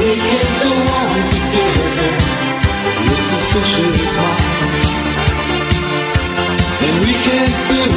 we can go on together. It's officially smart, and we can feel